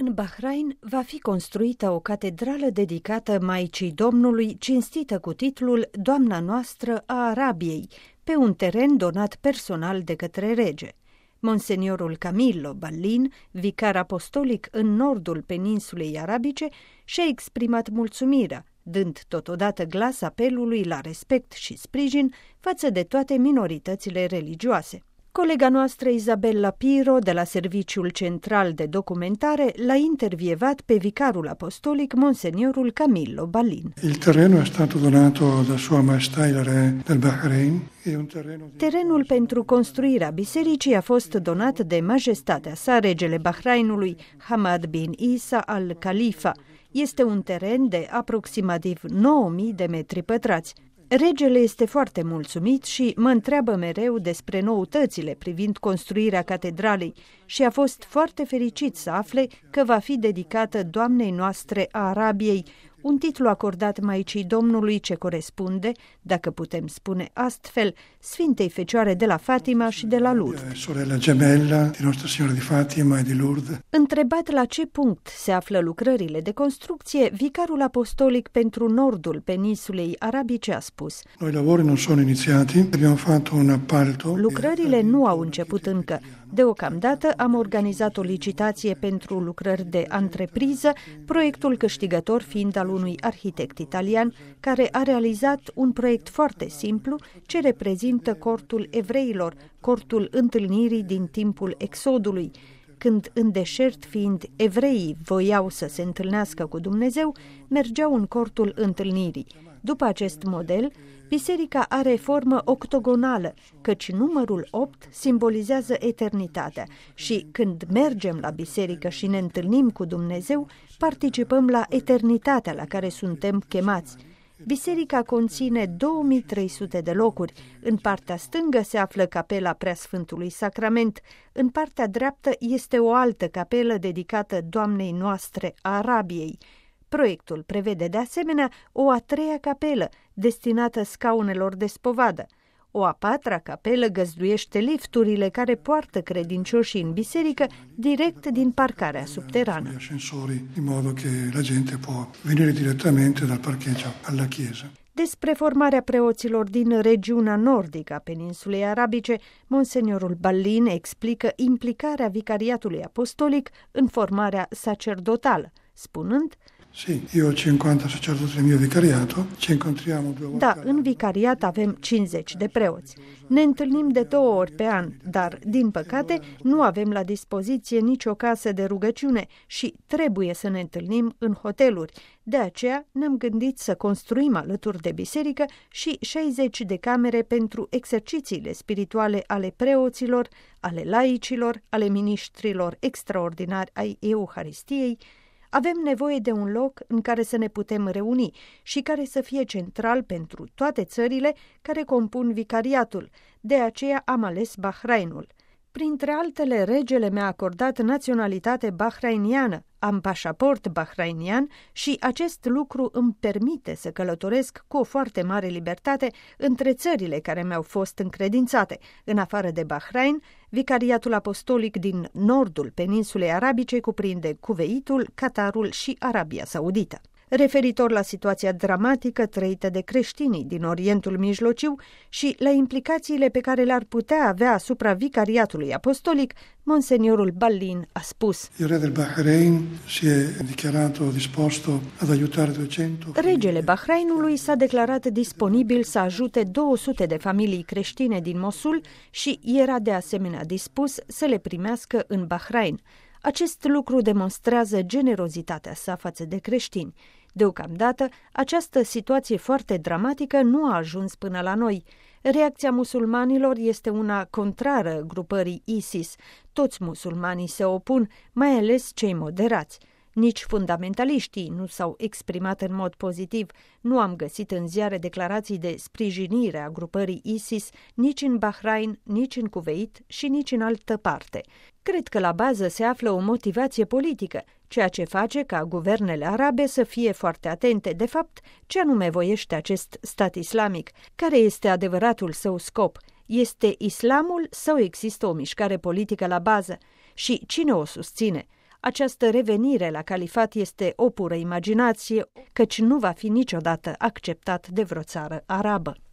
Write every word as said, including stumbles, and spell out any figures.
În Bahrain va fi construită o catedrală dedicată Maicii Domnului, cinstită cu titlul Doamna noastră a Arabiei, pe un teren donat personal de către rege. Monseniorul Camillo Ballin, vicar apostolic în nordul peninsulei arabice, și-a exprimat mulțumirea, dând totodată glas apelului la respect și sprijin față de toate minoritățile religioase. Colega noastră Isabella Piro, de la Serviciul Central de Documentare, l-a intervievat pe vicarul apostolic Monseniorul Camillo Ballin. Il terreno è stato donato da Sua Maestà il Re del Bahrain. Terenul pentru construirea bisericii a fost donat de majestatea sa, regele Bahrainului, Hamad bin Isa al Khalifa. Este un teren de aproximativ nouă mii de metri pătrați. Regele este foarte mulțumit și mă întreabă mereu despre noutățile privind construirea catedralei și a fost foarte fericit să afle că va fi dedicată Doamnei noastre a Arabiei, un titlu acordat Maicii Domnului ce corespunde, dacă putem spune astfel, Sfintei Fecioare de la Fatima și de la Lourdes. Sorella gemella di Nostra Signora di Fatima e di Lourdes. Întrebat la ce punct se află lucrările de construcție, vicarul apostolic pentru nordul peninsulei arabice a spus: Noi lavori non sono iniziati, abbiamo fatto un appalto. Lucrările nu au început încă. Deocamdată am organizat o licitație pentru lucrări de antrepriză, proiectul câștigător fiind al unui arhitect italian care a realizat un proiect foarte simplu ce reprezintă cortul evreilor, cortul întâlnirii din timpul Exodului, când în deșert fiind evreii voiau să se întâlnească cu Dumnezeu, mergeau în cortul întâlnirii. După acest model, biserica are formă octogonală, căci numărul opt simbolizează eternitatea și când mergem la biserică și ne întâlnim cu Dumnezeu, participăm la eternitatea la care suntem chemați. Biserica conține două mii trei sute de locuri. În partea stângă se află capela Preasfântului Sacrament, în partea dreaptă este o altă capelă dedicată Doamnei noastre a Arabiei. Proiectul prevede de asemenea o a treia capelă, destinată scaunelor de spovadă. O a patra capelă găzduiește lifturile care poartă credincioșii în biserică direct din parcarea subterană. In modo che la gente può venire direttamente dal parcheggio alla chiesa. Despre formarea preoților din regiunea nordică a peninsulei arabice, Monseniorul Ballin explică implicarea vicariatului apostolic în formarea sacerdotală, spunând: Sì, io ho cinquanta sacerdoti nel mio vicariato, ci incontriamo due volte. Da, în vicariat avem cincizeci de preoți. Ne întâlnim de două ori pe an, dar, din păcate, nu avem la dispoziție nicio casă de rugăciune și trebuie să ne întâlnim în hoteluri. De aceea ne-am gândit să construim alături de biserică și șaizeci de camere pentru exercițiile spirituale ale preoților, ale laicilor, ale miniștrilor extraordinari ai Euharistiei. Avem nevoie de un loc în care să ne putem reuni și care să fie central pentru toate țările care compun vicariatul. De aceea am ales Bahrainul. Printre altele, regele mi-a acordat naționalitate bahrainiană, am pașaport bahrainian și acest lucru îmi permite să călătoresc cu o foarte mare libertate între țările care mi-au fost încredințate. În afară de Bahrain, vicariatul apostolic din nordul peninsulei arabice cuprinde Cuveitul, Qatarul și Arabia Saudită. Referitor la situația dramatică trăită de creștinii din Orientul Mijlociu și la implicațiile pe care le-ar putea avea asupra vicariatului apostolic, Monseniorul Ballin a spus: Il re del Bahrain si è dichiarato disposto ad aiutare duecento. Regele Bahrainului s-a declarat disponibil să ajute două sute de familii creștine din Mosul și era de asemenea dispus să le primească în Bahrain. Acest lucru demonstrează generozitatea sa față de creștini. Deocamdată, această situație foarte dramatică nu a ajuns până la noi. Reacția musulmanilor este una contrară grupării ISIS. Toți musulmanii se opun, mai ales cei moderați. Nici fundamentaliștii nu s-au exprimat în mod pozitiv. Nu am găsit în ziare declarații de sprijinire a grupării ISIS nici în Bahrain, nici în Cuveit și nici în altă parte. Cred că la bază se află o motivație politică, ceea ce face ca guvernele arabe să fie foarte atente. De fapt, ce anume voiește acest stat islamic? Care este adevăratul său scop? Este islamul sau există o mișcare politică la bază? Și cine o susține? Această revenire la califat este o pură imaginație, căci nu va fi niciodată acceptat de vreo țară arabă.